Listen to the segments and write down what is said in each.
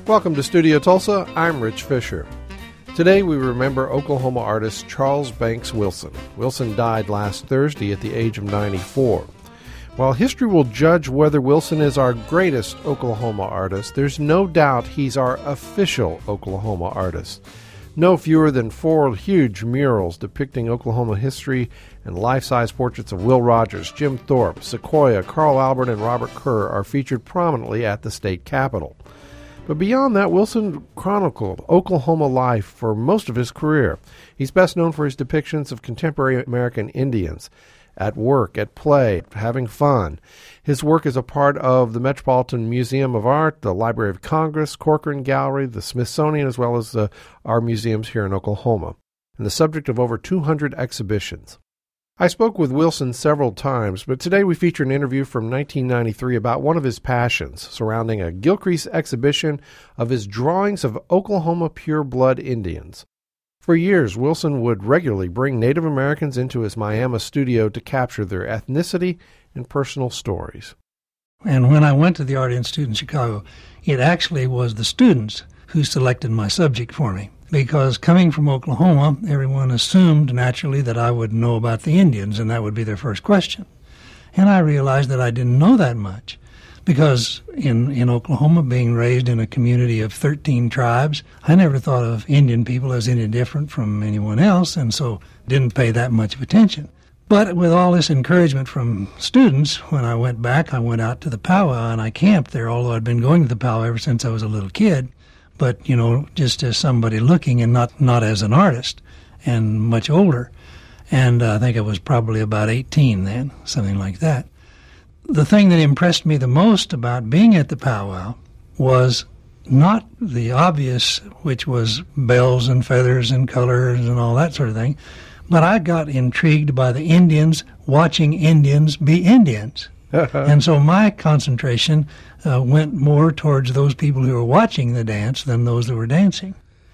Welcome to Studio Tulsa. I'm Rich Fisher. Today we remember Oklahoma artist Charles Banks Wilson. Wilson died last Thursday at the age of 94. While history will judge whether Wilson is our greatest Oklahoma artist, there's no doubt he's our official Oklahoma artist. No fewer than 4 huge murals depicting Oklahoma history and life-size portraits of Will Rogers, Jim Thorpe, Sequoyah, Carl Albert, and Robert Kerr are featured prominently at the state capitol. But beyond that, Wilson chronicled Oklahoma life for most of his career. He's best known for his depictions of contemporary American Indians at work, at play, having fun. His work is a part of the Metropolitan Museum of Art, the Library of Congress, Corcoran Gallery, the Smithsonian, as well as our museums here in Oklahoma, and the subject of over 200 exhibitions. I spoke with Wilson several times, but today we feature an interview from 1993 about one of his passions surrounding a Gilcrease exhibition of his drawings of Oklahoma pure-blood Indians. For years, Wilson would regularly bring Native Americans into his Miami studio to capture their ethnicity and personal stories. And when I went to the Art Institute in Chicago, it actually was the students who selected my subject for me. Because coming from Oklahoma, everyone assumed naturally that I would know about the Indians, and that would be their first question. And I realized that I didn't know that much. Because in Oklahoma, being raised in a community of 13 tribes, I never thought of Indian people as any different from anyone else, and so didn't pay that much of attention. But with all this encouragement from students, when I went back, I went out to the powwow, and I camped there, although I'd been going to the powwow ever since I was a little kid. But, just as somebody looking and not as an artist, and much older. And I think I was probably about 18 then, something like that. The thing that impressed me the most about being at the powwow was not the obvious, which was bells and feathers and colors and all that sort of thing, but I got intrigued by the Indians watching Indians be Indians. And so my concentration went more towards those people who were watching the dance than those that were dancing.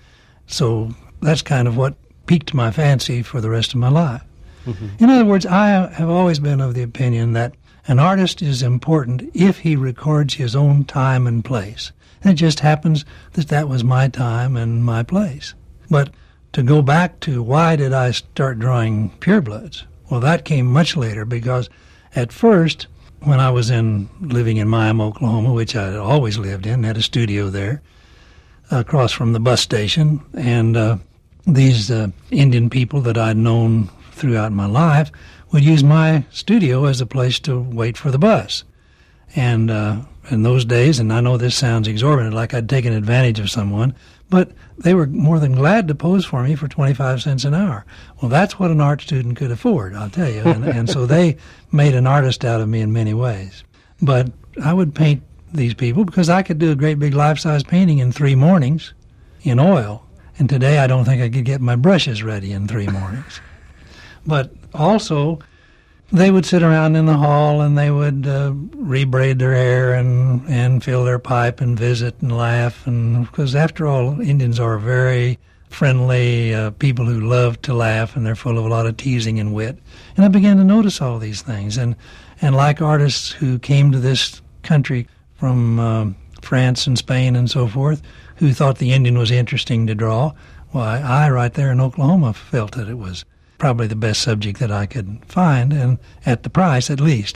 So that's kind of what piqued my fancy for the rest of my life. Mm-hmm. In other words, I have always been of the opinion that an artist is important if he records his own time and place. And it just happens that that was my time and my place. But to go back to why did I start drawing purebloods? Well, that came much later because at first, when I was living in Miami, Oklahoma, which I had always lived in, had a studio there across from the bus station, and these Indian people that I'd known throughout my life would use my studio as a place to wait for the bus. And in those days, and I know this sounds exorbitant, like I'd taken advantage of someone, but they were more than glad to pose for me for 25 cents an hour. Well, that's what an art student could afford, I'll tell you. And so they made an artist out of me in many ways. But I would paint these people because I could do a great big life-size painting in 3 mornings in oil. And today I don't think I could get my brushes ready in 3 mornings. But also, they would sit around in the hall and they would rebraid their hair and fill their pipe and visit and laugh. And because after all, Indians are very friendly people who love to laugh, and they're full of a lot of teasing and wit. And I began to notice all these things. And like artists who came to this country from France and Spain and so forth, who thought the Indian was interesting to draw, why, I right there in Oklahoma felt that it was probably the best subject that I could find, and at the price at least.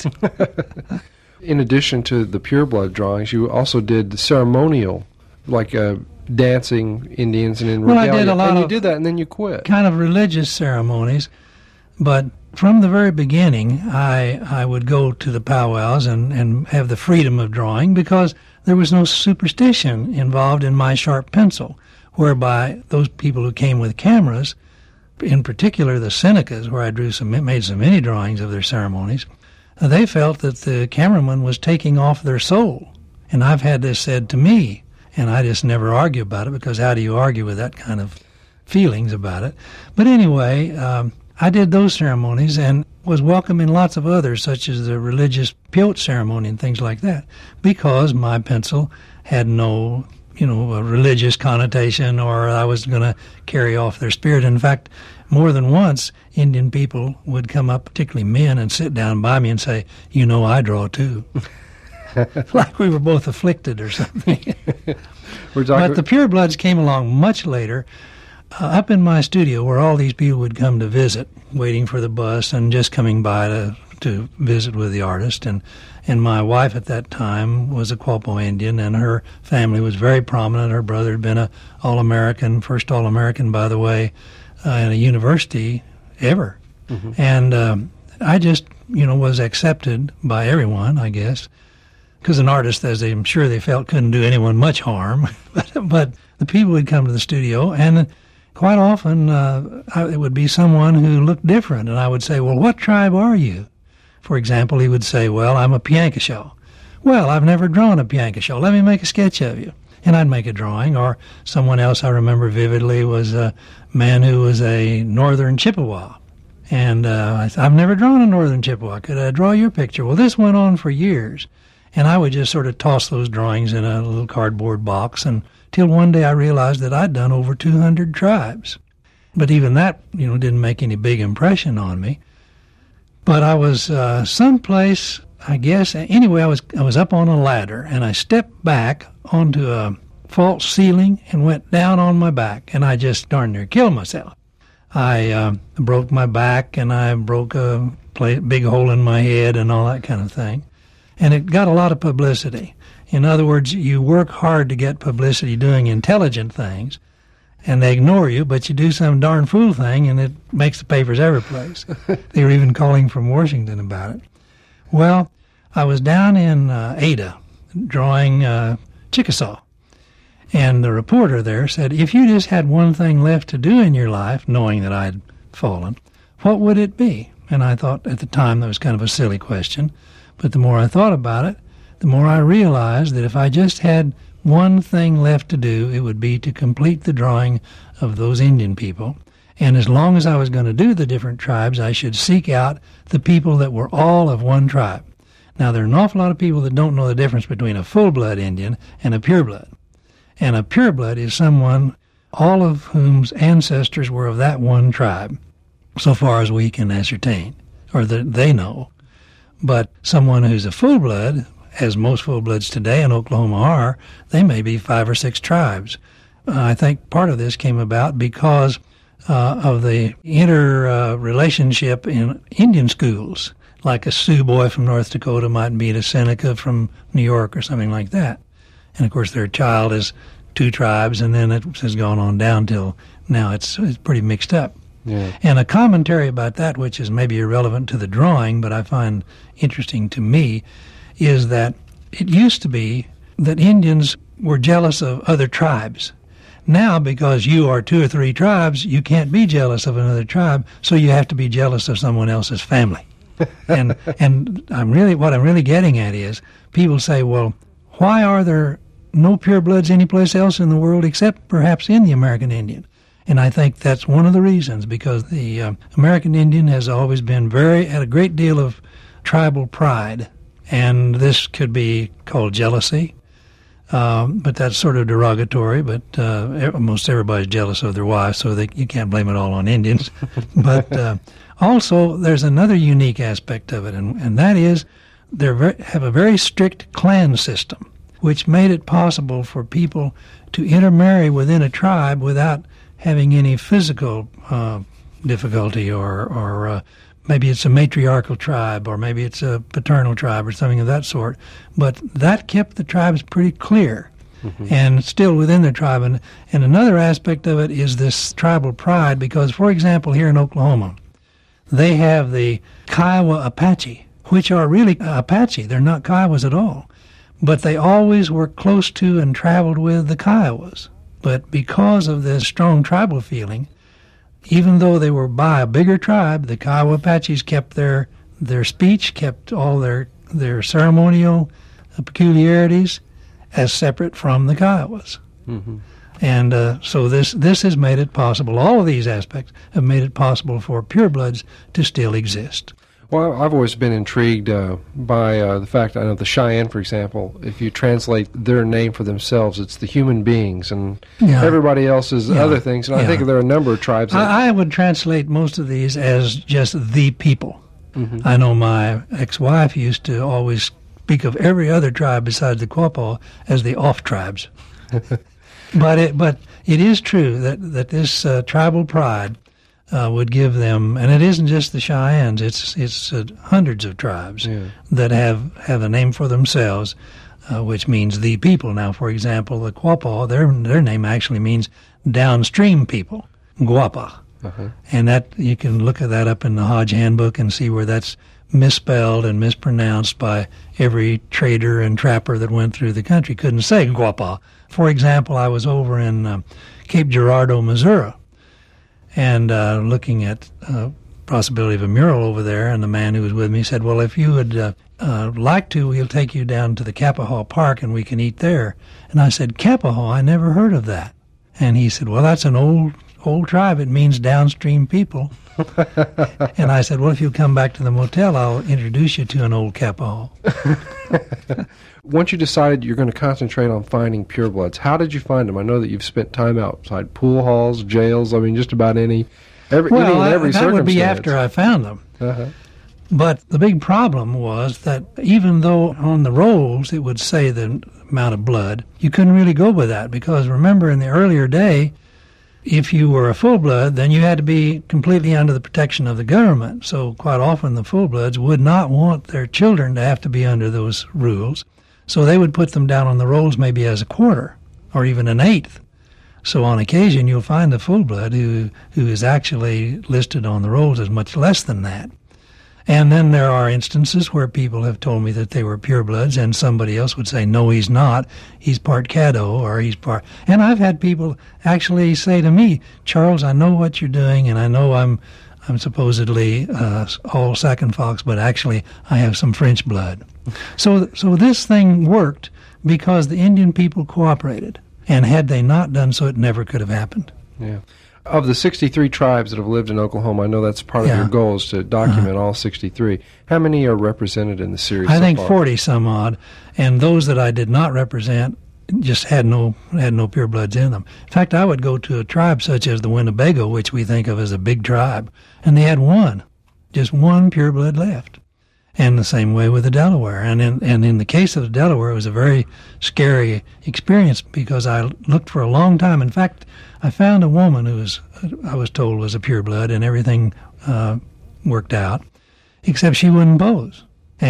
In addition to the pureblood drawings, you also did ceremonial, like dancing Indians and in regalia. I did a lot and you of did that and then you quit. Kind of religious ceremonies, but from the very beginning, I would go to the powwows and have the freedom of drawing because there was no superstition involved in my sharp pencil, whereby those people who came with cameras, in particular the Senecas, where I made so many drawings of their ceremonies, they felt that the cameraman was taking off their soul. And I've had this said to me, and I just never argue about it, because how do you argue with that kind of feelings about it? But anyway, I did those ceremonies and was welcome in lots of others, such as the religious peyote ceremony and things like that, because my pencil had no a religious connotation, or I was going to carry off their spirit. In fact, more than once, Indian people would come up, particularly men, and sit down by me and say, I draw too. like we were both afflicted or something. But the purebloods came along much later, up in my studio where all these people would come to visit, waiting for the bus and just coming by to visit with the artist. And my wife at that time was a Quapaw Indian, and her family was very prominent. Her brother had been a All-American, first All-American, by the way, in a university ever. Mm-hmm. And I just, was accepted by everyone, I guess, because an artist, as I'm sure they felt, couldn't do anyone much harm. But the people would come to the studio, and quite often it would be someone who looked different, and I would say, well, what tribe are you? For example, he would say, well, I'm a Piankashaw. Well, I've never drawn a Piankashaw. Let me make a sketch of you. And I'd make a drawing. Or someone else I remember vividly was a man who was a northern Chippewa. And I said, I've never drawn a northern Chippewa. Could I draw your picture? Well, this went on for years. And I would just sort of toss those drawings in a little cardboard box until one day I realized that I'd done over 200 tribes. But even that, didn't make any big impression on me. But I was someplace, I guess. Anyway, I was up on a ladder, and I stepped back onto a false ceiling and went down on my back, and I just darn near killed myself. I broke my back, and I broke a big hole in my head and all that kind of thing. And it got a lot of publicity. In other words, you work hard to get publicity doing intelligent things, and they ignore you, but you do some darn fool thing, and it makes the papers every place. They were even calling from Washington about it. Well, I was down in Ada drawing Chickasaw, and the reporter there said, if you just had one thing left to do in your life, knowing that I'd fallen, what would it be? And I thought at the time that was kind of a silly question, but the more I thought about it, the more I realized that if I just had one thing left to do, it would be to complete the drawing of those Indian people. And as long as I was going to do the different tribes, I should seek out the people that were all of one tribe. Now, there are an awful lot of people that don't know the difference between a full-blood Indian and a pureblood. And a pureblood is someone, all of whom's ancestors were of that one tribe, so far as we can ascertain, or that they know. But someone who's a full-blood, as most full-bloods today in Oklahoma are, they may be 5 or 6 tribes. I think part of this came about because of the interrelationship in Indian schools, like a Sioux boy from North Dakota might meet a Seneca from New York or something like that. And, of course, their child is 2 tribes, and then it has gone on down till now it's pretty mixed up. Yeah. And a commentary about that, which is maybe irrelevant to the drawing, but I find interesting to me, is that it used to be that Indians were jealous of other tribes. Now, because you are 2 or 3 tribes, you can't be jealous of another tribe, so you have to be jealous of someone else's family. and what I'm really getting at is people say, well, why are there no purebloods anyplace else in the world except perhaps in the American Indian? And I think that's one of the reasons, because the American Indian has always been had a great deal of tribal pride. And this could be called jealousy, but that's sort of derogatory. But most everybody's jealous of their wives, so you can't blame it all on Indians. But also, there's another unique aspect of it, and that is they have a very strict clan system, which made it possible for people to intermarry within a tribe without having any physical difficulty or maybe it's a matriarchal tribe, or maybe it's a paternal tribe or something of that sort. But that kept the tribes pretty clear and still within the tribe. And another aspect of it is this tribal pride, because, for example, here in Oklahoma, they have the Kiowa Apache, which are really Apache. They're not Kiowas at all. But they always were close to and traveled with the Kiowas. But because of this strong tribal feeling, even though they were by a bigger tribe, the Kiowa Apaches kept their speech, kept all their ceremonial peculiarities as separate from the Kiowas. Mm-hmm. And so this has made it possible, all of these aspects have made it possible for purebloods to still exist. Well, I've always been intrigued by the fact, I know the Cheyenne, for example, if you translate their name for themselves, it's the human beings, and everybody else is other things. And I think there are a number of tribes. I would translate most of these as just the people. Mm-hmm. I know my ex-wife used to always speak of every other tribe besides the Quapaw as the off tribes. But it is true that this tribal pride would give them, and it isn't just the Cheyennes, it's hundreds of tribes that have a name for themselves, which means the people. Now, for example, the Quapaw, their name actually means downstream people, Guapa. And that you can look at that up in the Hodge Handbook and see where that's misspelled and mispronounced by every trader and trapper that went through the country. Couldn't say Guapa. For example, I was over in Cape Girardeau, Missouri, and looking at possibility of a mural over there, and the man who was with me said, well, if you would like to, we'll take you down to the Kappahaw Park and we can eat there. And I said, Kappahaw? I never heard of that. And he said, well, that's an old tribe. It means downstream people. And I said, well, if you come back to the motel, I'll introduce you to an old Kappahaw. Once you decided you're going to concentrate on finding purebloods, how did you find them? I know that you've spent time outside pool halls, jails, I mean, just about any circumstance. That would be after I found them. But the big problem was that even though on the rolls it would say the amount of blood, you couldn't really go by that, because remember, in the earlier day, if you were a full-blood, then you had to be completely under the protection of the government. So quite often the full-bloods would not want their children to have to be under those rules. So they would put them down on the rolls maybe as a quarter or even an eighth. So on occasion you'll find a full-blood who is actually listed on the rolls as much less than that. And then there are instances where people have told me that they were purebloods, and somebody else would say, no, he's not. He's part Caddo, or he's part... And I've had people actually say to me, Charles, I know what you're doing, and I know I'm supposedly all Sac and Fox, but actually I have some French blood. So this thing worked because the Indian people cooperated, and had they not done so, it never could have happened. Yeah. Of the 63 tribes that have lived in Oklahoma, I know that's part of your goal is to document all 63. How many are represented in the series I think so far? 40 some odd, and those that I did not represent just had no purebloods in them. In fact, I would go to a tribe such as the Winnebago, which we think of as a big tribe, and they had just one pureblood left. And the same way with the Delaware. And in the case of the Delaware, it was a very scary experience because I looked for a long time. In fact, I found a woman who I was told was a pureblood, and everything worked out, except she wouldn't pose.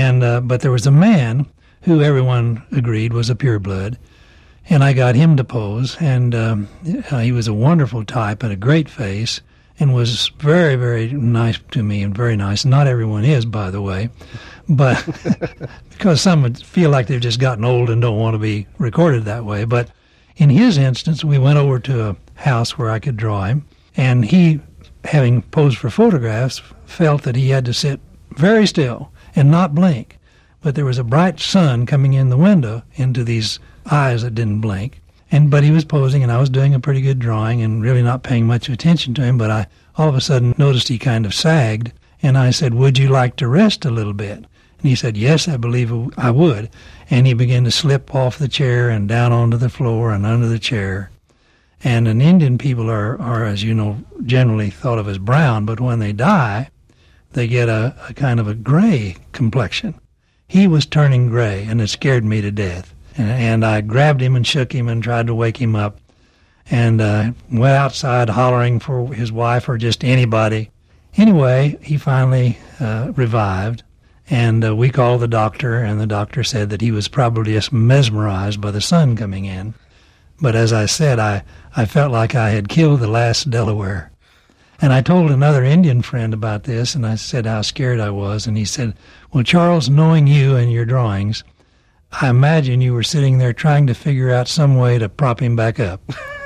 But there was a man who everyone agreed was a pureblood, and I got him to pose, and he was a wonderful type and a great face, and was very, very nice to me, and very nice. Not everyone is, by the way, but because some would feel like they've just gotten old and don't want to be recorded that way. But in his instance, we went over to a house where I could draw him, and he, having posed for photographs, felt that he had to sit very still and not blink. But there was a bright sun coming in the window into these eyes that didn't blink. But he was posing, and I was doing a pretty good drawing and really not paying much attention to him, but I all of a sudden noticed he kind of sagged, and I said, would you like to rest a little bit? And he said, yes, I believe I would. And he began to slip off the chair and down onto the floor and under the chair. And Indian people are, as you know, generally thought of as brown, but when they die, they get a kind of a gray complexion. He was turning gray, and it scared me to death. And I grabbed him and shook him and tried to wake him up, and went outside hollering for his wife or just anybody. Anyway, he finally revived, and we called the doctor, and the doctor said that he was probably just mesmerized by the sun coming in. But as I said, I felt like I had killed the last Delaware. And I told another Indian friend about this, and I said how scared I was, and he said, well, Charles, knowing you and your drawings, I imagine you were sitting there trying to figure out some way to prop him back up.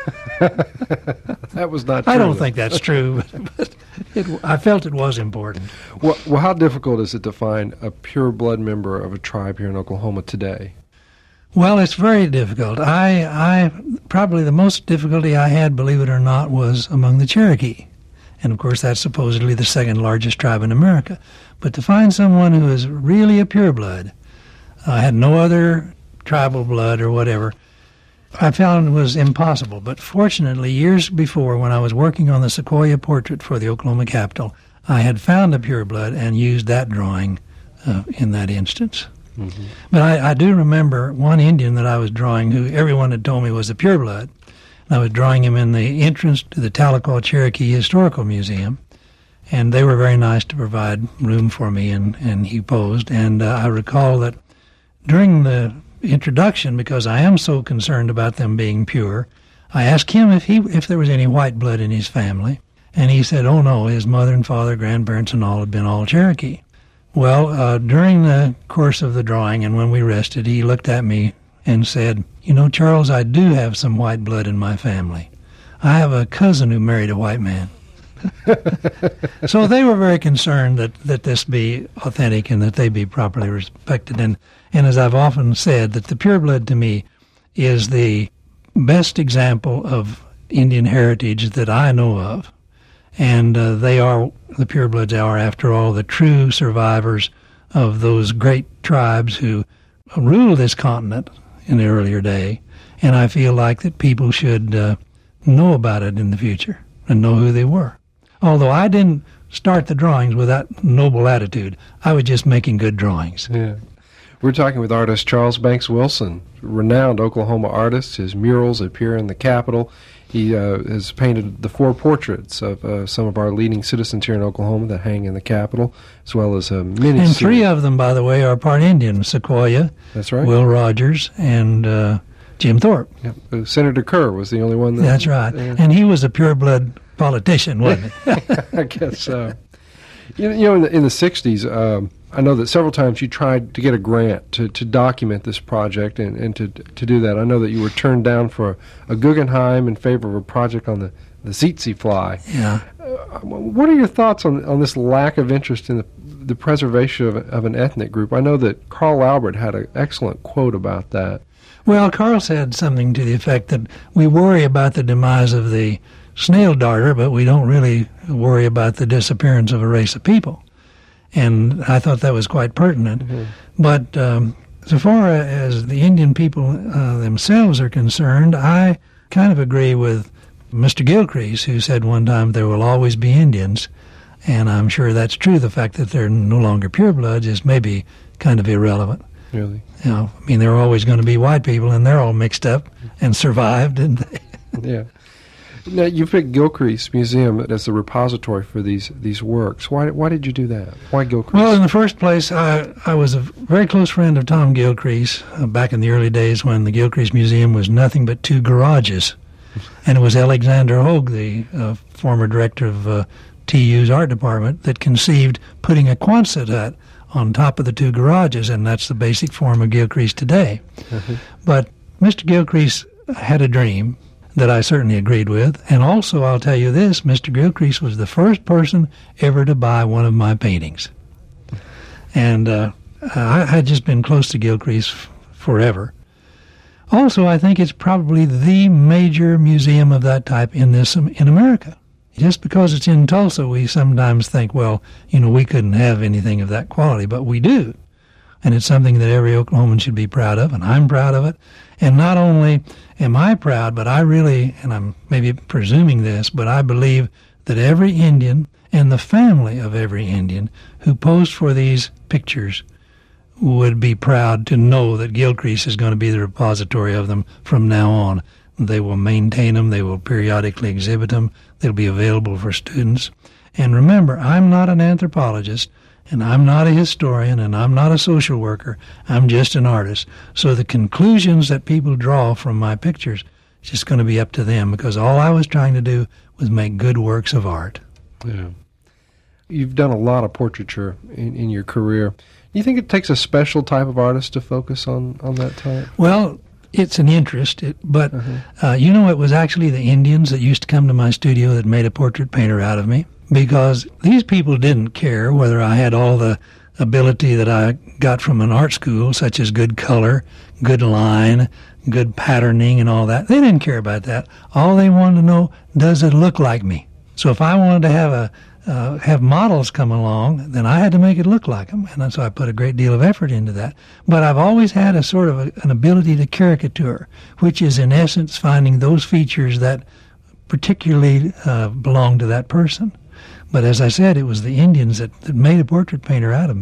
That was not true. I don't think that's true, but I felt it was important. Well, how difficult is it to find a pure-blood member of a tribe here in Oklahoma today? Well, it's very difficult. I probably the most difficulty I had, believe it or not, was among the Cherokee. And, of course, that's supposedly the second largest tribe in America. But to find someone who is really a pureblood, had no other tribal blood or whatever, I found it was impossible. But fortunately, years before, when I was working on the Sequoia portrait for the Oklahoma Capitol, I had found a pureblood and used that drawing in that instance. Mm-hmm. But I do remember one Indian that I was drawing who everyone had told me was a pureblood. I was drawing him in the entrance to the Tahlequah Cherokee Historical Museum, and they were very nice to provide room for me, and he posed. And I recall that during the introduction, because I am so concerned about them being pure, I asked him if there was any white blood in his family, and he said, oh no, his mother and father, grandparents and all had been all Cherokee. Well, during the course of the drawing and when we rested, he looked at me and said, you know, Charles, I do have some white blood in my family. I have a cousin who married a white man. So they were very concerned that this be authentic and that they be properly respected. And as I've often said, that the pureblood to me is the best example of Indian heritage that I know of. And the purebloods are, after all, the true survivors of those great tribes who ruled this continent in the earlier day. And I feel like that people should know about it in the future and know who they were. Although I didn't start the drawings with that noble attitude. I was just making good drawings. Yeah. We're talking with artist Charles Banks Wilson, renowned Oklahoma artist. His murals appear in the Capitol. He has painted the 4 portraits of some of our leading citizens here in Oklahoma that hang in the Capitol, as well as many. And 3 of them, by the way, are part Indian: Sequoyah, that's right, Will Rogers, and Jim Thorpe. Yep. Senator Kerr was the only one. That's right. And he was a pureblood politician, wasn't he? I guess so. You know, in the 60s, I know that several times you tried to get a grant to document this project and to do that. I know that you were turned down for a Guggenheim in favor of a project on the tsetse fly. Yeah. What are your thoughts on this lack of interest in the preservation of an ethnic group? I know that Carl Albert had an excellent quote about that. Well, Carl said something to the effect that we worry about the demise of the snail darter, but we don't really worry about the disappearance of a race of people. And I thought that was quite pertinent. Mm-hmm. But so far as the Indian people themselves are concerned, I kind of agree with Mr. Gilcrease, who said one time there will always be Indians. And I'm sure that's true. The fact that they're no longer purebloods is maybe kind of irrelevant. Really? You know, I mean, there are always going to be white people, and they're all mixed up and survived. And yeah. Now, you picked Gilcrease Museum as the repository for these works. Why did you do that? Why Gilcrease? Well, in the first place, I was a very close friend of Tom Gilcrease back in the early days when the Gilcrease Museum was nothing but 2 garages. And it was Alexander Hogue, the former director of TU's art department, that conceived putting a Quonset hut on top of the 2 garages, and that's the basic form of Gilcrease today. Mm-hmm. But Mr. Gilcrease had a dream that I certainly agreed with. And also, I'll tell you this, Mr. Gilcrease was the first person ever to buy one of my paintings. And I had just been close to Gilcrease forever. Also, I think it's probably the major museum of that type in America. Just because it's in Tulsa, we sometimes think, well, you know, we couldn't have anything of that quality, but we do. And it's something that every Oklahoman should be proud of, and I'm proud of it. And not only am I proud, but I really, and I'm maybe presuming this, but I believe that every Indian and the family of every Indian who posed for these pictures would be proud to know that Gilcrease is going to be the repository of them from now on. They will maintain them. They will periodically exhibit them. They'll be available for students. And remember, I'm not an anthropologist, and I'm not a historian, and I'm not a social worker. I'm just an artist. So the conclusions that people draw from my pictures is just going to be up to them, because all I was trying to do was make good works of art. Yeah. You've done a lot of portraiture in your career. Do you think it takes a special type of artist to focus on that type? Well, it's an interest, but you know, it was actually the Indians that used to come to my studio that made a portrait painter out of me. Because these people didn't care whether I had all the ability that I got from an art school, such as good color, good line, good patterning, and all that. They didn't care about that. All they wanted to know, does it look like me? So if I wanted to have models come along, then I had to make it look like them. And so I put a great deal of effort into that. But I've always had a sort of an ability to caricature, which is in essence finding those features that particularly belong to that person. But as I said, it was the Indians that made a portrait painter out of me.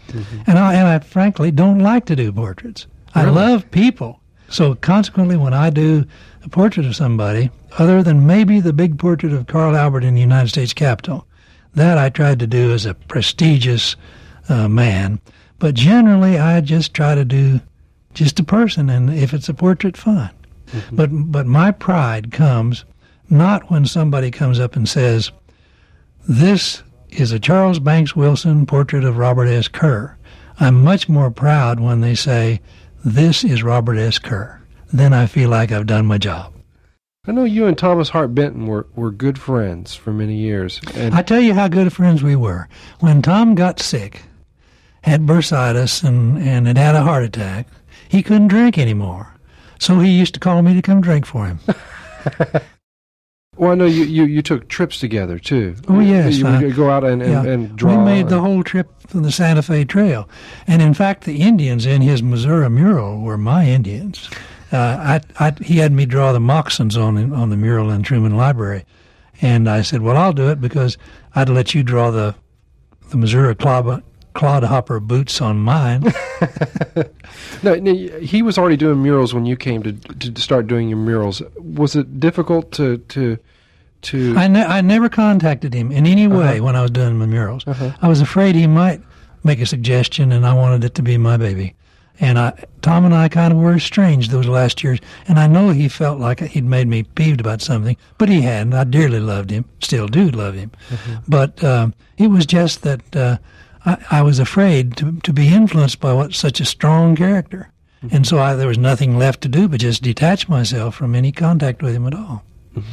And I frankly don't like to do portraits. I love people. So consequently, when I do a portrait of somebody, other than maybe the big portrait of Carl Albert in the United States Capitol, that I tried to do as a prestigious man. But generally, I just try to do just a person, and if it's a portrait, fine. But my pride comes not when somebody comes up and says, this is a Charles Banks Wilson portrait of Robert S. Kerr. I'm much more proud when they say, this is Robert S. Kerr. Then I feel like I've done my job. I know you and Thomas Hart Benton were good friends for many years. And I tell you how good friends we were. When Tom got sick, had bursitis, and had a heart attack, he couldn't drink anymore. So he used to call me to come drink for him. Well, I know you took trips together, too. Oh, yes. You would go out and draw. We made the whole trip from the Santa Fe Trail. And in fact, the Indians in his Missouri mural were my Indians. He had me draw the moccasins on the mural in Truman Library. And I said, well, I'll do it because I'd let you draw the Missouri clodhopper boots on mine. No, he was already doing murals when you came to start doing your murals. Was it difficult to I never contacted him in any way when I was doing my murals. I was afraid he might make a suggestion, and I wanted it to be my baby. And Tom and I kind of were estranged those last years, and I know he felt like he'd made me peeved about something, but he hadn't. I dearly loved him, still do love him. But it was just that I was afraid to be influenced by such a strong character. And so there was nothing left to do but just detach myself from any contact with him at all.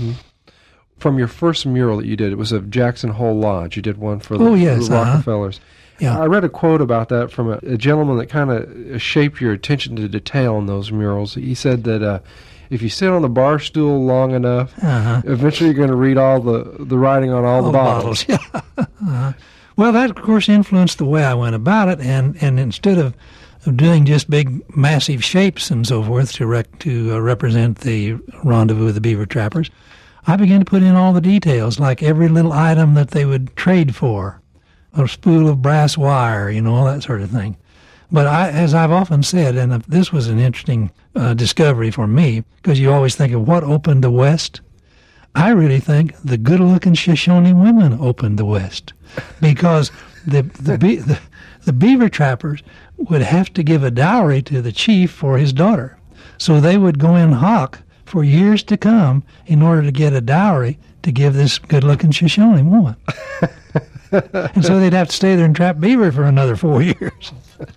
From your first mural that you did, it was of Jackson Hole Lodge. You did one for the Rockefellers. Yeah. I read a quote about that from a gentleman that kind of shaped your attention to detail in those murals. He said that if you sit on the bar stool long enough, eventually you're going to read all the writing on all the bottles. Yeah. Well, that, of course, influenced the way I went about it, and instead of doing just big, massive shapes and so forth to represent the rendezvous of the beaver trappers, I began to put in all the details, like every little item that they would trade for, a spool of brass wire, all that sort of thing. But as I've often said, and this was an interesting discovery for me, because you always think of what opened the West. I really think the good-looking Shoshone women opened the West, because the beaver trappers would have to give a dowry to the chief for his daughter. So they would go in hock for years to come in order to get a dowry to give this good-looking Shoshone woman. And so they'd have to stay there and trap beaver for another 4 years.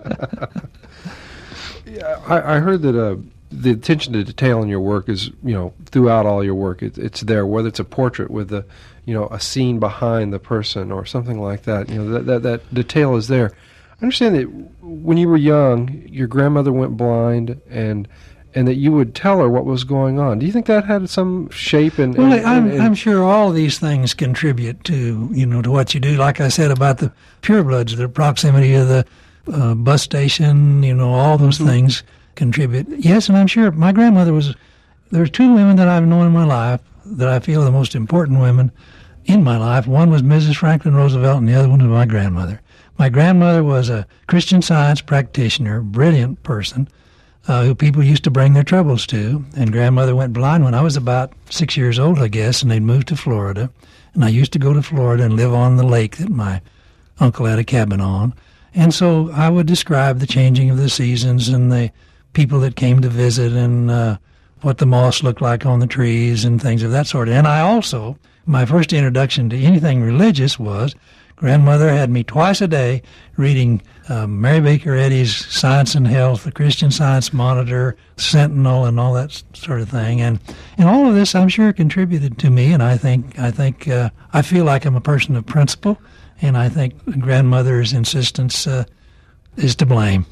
Yeah, I heard that the attention to detail in your work is, throughout all your work. It's there, whether it's a portrait with a scene behind the person or something like that. That detail is there. I understand that when you were young, your grandmother went blind, and that you would tell her what was going on. Do you think that had some shape? I'm sure all these things contribute to to what you do. Like I said about the purebloods, the proximity of the bus station, all those things contribute. Yes, and I'm sure my grandmother there are two women that I've known in my life that I feel are the most important women in my life. One was Mrs. Franklin Roosevelt, and the other one was my grandmother. My grandmother was a Christian Science practitioner, brilliant person, who people used to bring their troubles to. And grandmother went blind when I was about 6 years old, I guess, and they'd moved to Florida. And I used to go to Florida and live on the lake that my uncle had a cabin on. And so I would describe the changing of the seasons and the people that came to visit and what the moss looked like on the trees and things of that sort. And I also, my first introduction to anything religious was grandmother had me twice a day reading Mary Baker Eddy's Science and Health, the Christian Science Monitor, Sentinel, and all that sort of thing. And all of this, I'm sure, contributed to me. And I feel like I'm a person of principle, and I think grandmother's insistence is to blame.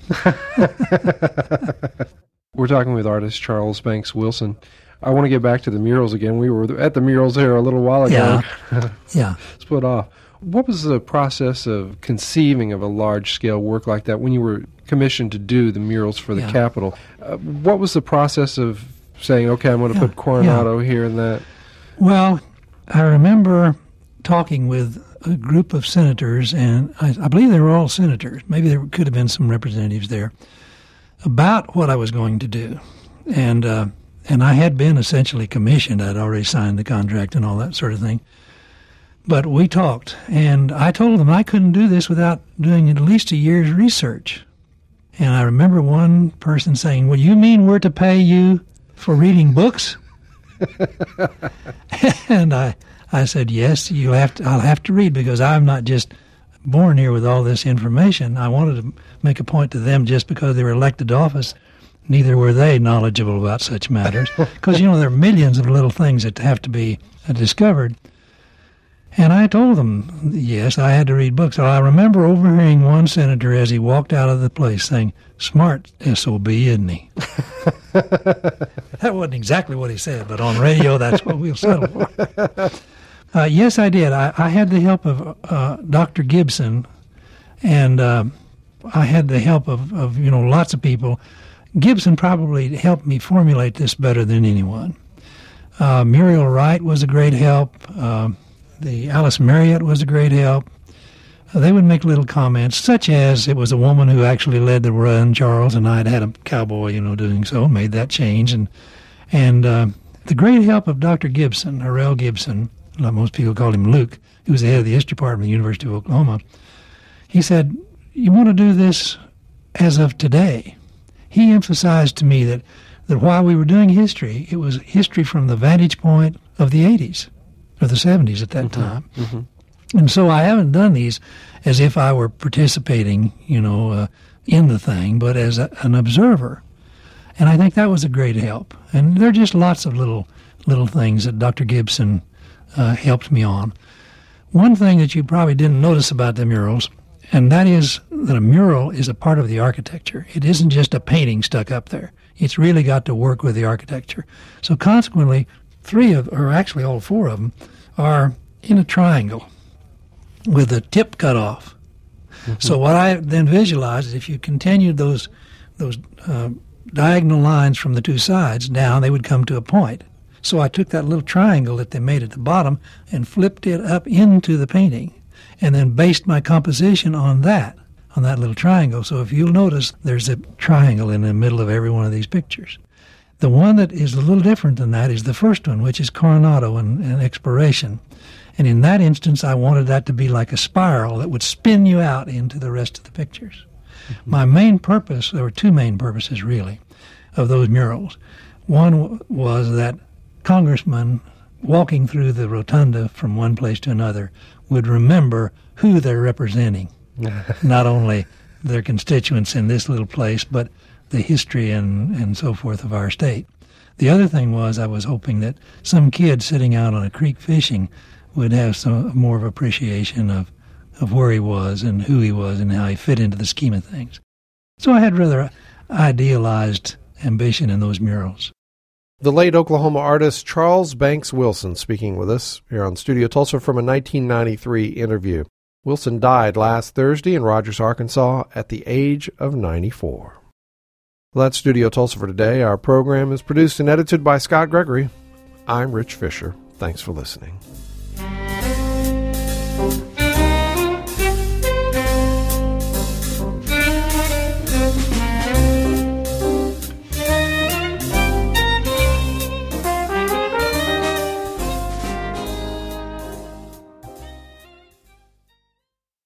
We're talking with artist Charles Banks Wilson. I want to get back to the murals again. We were at the murals there a little while ago. Yeah. Split off. What was the process of conceiving of a large-scale work like that when you were commissioned to do the murals for the Capitol? What was the process of saying, okay, I'm going to put Coronado here and that? Well, I remember talking with a group of senators, and I believe they were all senators. Maybe there could have been some representatives there, about what I was going to do. And I had been essentially commissioned. I'd already signed the contract and all that sort of thing. But we talked, and I told them I couldn't do this without doing at least a year's research. And I remember one person saying, "Well, you mean we're to pay you for reading books?" And I said, "Yes, I'll have to read, because I'm not just born here with all this information. I wanted to make a point to them just because they were elected to office. Neither were they knowledgeable about such matters, because, there are millions of little things that have to be discovered." And I told them, yes, I had to read books. I remember overhearing one senator as he walked out of the place saying, "Smart SOB, isn't he?" That wasn't exactly what he said, but on radio, that's what we'll settle for. Yes, I did. I had the help of Dr. Gibson, and I had the help of lots of people. Gibson probably helped me formulate this better than anyone. Muriel Wright was a great help. The Alice Marriott was a great help. They would make little comments, such as it was a woman who actually led the run, Charles, and I'd had a cowboy, doing so, made that change. And the great help of Dr. Gibson, Harrell Gibson, most people called him Luke, who was the head of the history department at the University of Oklahoma. He said, "You want to do this as of today." He emphasized to me that while we were doing history, it was history from the vantage point of the 80s. Or the 70s at that time. Mm-hmm. And so I haven't done these as if I were participating, in the thing, but as an observer. And I think that was a great help. And there are just lots of little things that Dr. Gibson helped me on. One thing that you probably didn't notice about the murals, and that is that a mural is a part of the architecture. It isn't just a painting stuck up there. It's really got to work with the architecture. So consequently, all four of them, are in a triangle with the tip cut off. Mm-hmm. So what I then visualized is if you continued those diagonal lines from the two sides down, they would come to a point. So I took that little triangle that they made at the bottom and flipped it up into the painting, and then based my composition on that little triangle. So if you'll notice, there's a triangle in the middle of every one of these pictures. The one that is a little different than that is the first one, which is Coronado and exploration. And in that instance, I wanted that to be like a spiral that would spin you out into the rest of the pictures. Mm-hmm. My main purpose, there were two main purposes, really, of those murals. One was that congressmen walking through the rotunda from one place to another would remember who they're representing, not only their constituents in this little place, but the history and so forth of our state. The other thing was I was hoping that some kid sitting out on a creek fishing would have some more of appreciation of where he was and who he was and how he fit into the scheme of things. So I had rather idealized ambition in those murals. The late Oklahoma artist Charles Banks Wilson speaking with us here on Studio Tulsa from a 1993 interview. Wilson died last Thursday in Rogers, Arkansas at the age of 94. Well, that's Studio Tulsa for today. Our program is produced and edited by Scott Gregory. I'm Rich Fisher. Thanks for listening.